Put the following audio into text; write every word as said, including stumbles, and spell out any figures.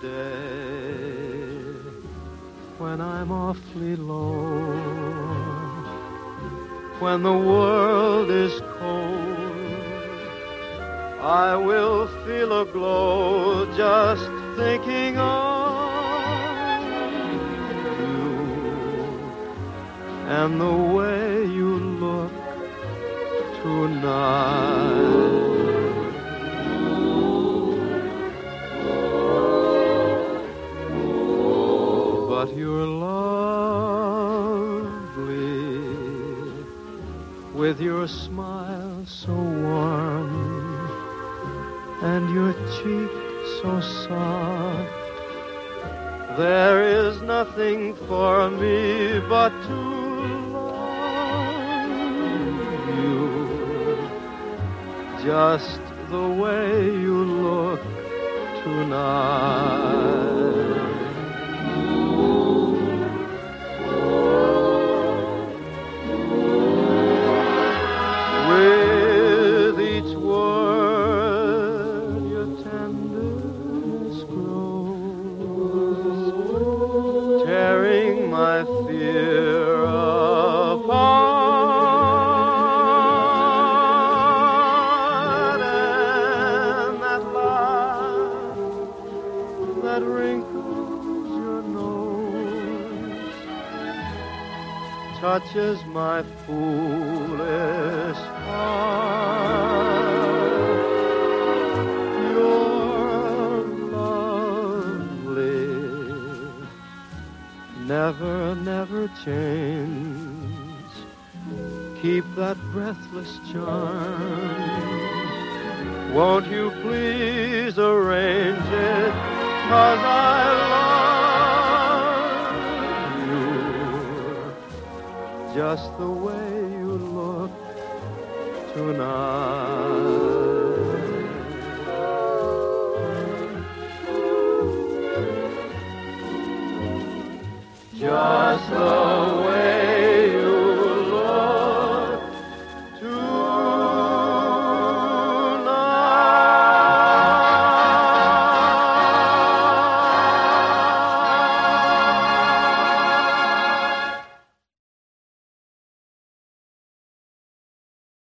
day when I'm awfully low, when the world is cold, I will feel a glow just thinking of you and the way you look tonight. But you're lovely, with your smile so warm and your cheek so soft. There is nothing for me but to love you, just the way you look tonight. With each word your tenderness grows, tearing my fear apart. And that laugh that wrinkles your nose touches my foolish heart. You're lovely, never, never change. Keep that breathless charm. Won't you please arrange it, 'cause I love you just the way you look tonight. Just the